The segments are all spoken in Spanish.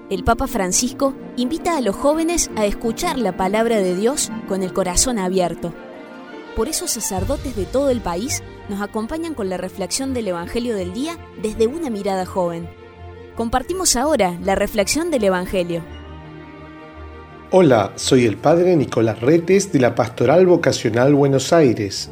el Papa Francisco invita a los jóvenes a escuchar la palabra de Dios con el corazón abierto. Por eso sacerdotes de todo el país nos acompañan con la reflexión del Evangelio del día desde una mirada joven. Compartimos ahora la reflexión del Evangelio. Hola, soy el Padre Nicolás Retes de la Pastoral Vocacional Buenos Aires.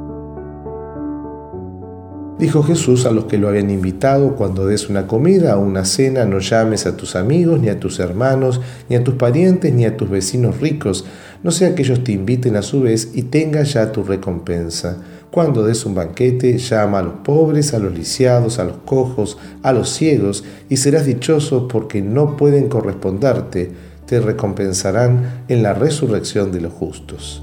Dijo Jesús a los que lo habían invitado: cuando des una comida o una cena, no llames a tus amigos, ni a tus hermanos, ni a tus parientes, ni a tus vecinos ricos, no sea que ellos te inviten a su vez y tengas ya tu recompensa. Cuando des un banquete, llama a los pobres, a los lisiados, a los cojos, a los ciegos, y serás dichoso porque no pueden corresponderte, te recompensarán en la resurrección de los justos.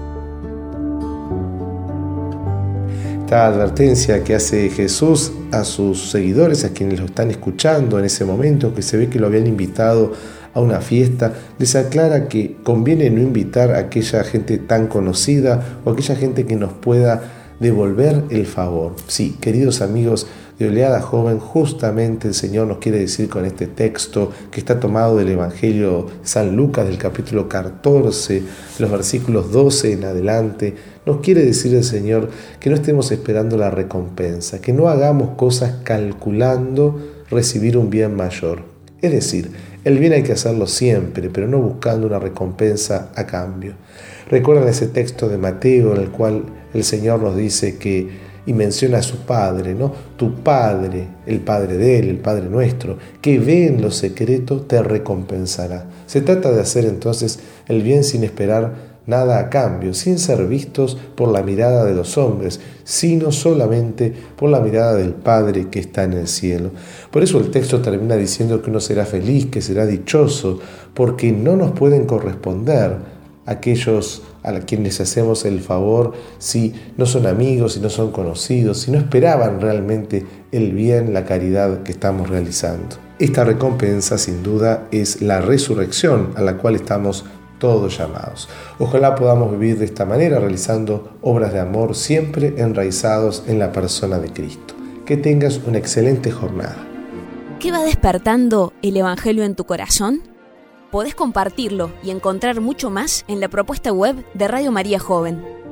Esta advertencia que hace Jesús a sus seguidores, a quienes lo están escuchando en ese momento, que se ve que lo habían invitado a una fiesta, les aclara que conviene no invitar a aquella gente tan conocida o a aquella gente que nos pueda devolver el favor. Sí, queridos amigos de Oleada Joven, justamente el Señor nos quiere decir con este texto que está tomado del Evangelio de San Lucas, del capítulo 14, los versículos 12 en adelante, nos quiere decir el Señor que no estemos esperando la recompensa, que no hagamos cosas calculando recibir un bien mayor. Es decir, el bien hay que hacerlo siempre, pero no buscando una recompensa a cambio. Recuerdan ese texto de Mateo en el cual el Señor nos dice que, y menciona a su Padre, ¿no? Tu Padre, el Padre de Él, el Padre nuestro, que ve en lo secreto, te recompensará. Se trata de hacer entonces el bien sin esperar nada a cambio, sin ser vistos por la mirada de los hombres, sino solamente por la mirada del Padre que está en el cielo. Por eso el texto termina diciendo que uno será feliz, que será dichoso, porque no nos pueden corresponder aquellos a quienes hacemos el favor si no son amigos, si no son conocidos, si no esperaban realmente el bien, la caridad que estamos realizando. Esta recompensa sin duda es la resurrección a la cual estamos todos llamados. Ojalá podamos vivir de esta manera, realizando obras de amor siempre enraizados en la persona de Cristo. Que tengas una excelente jornada. ¿Qué va despertando el Evangelio en tu corazón? Podés compartirlo y encontrar mucho más en la propuesta web de Radio María Joven.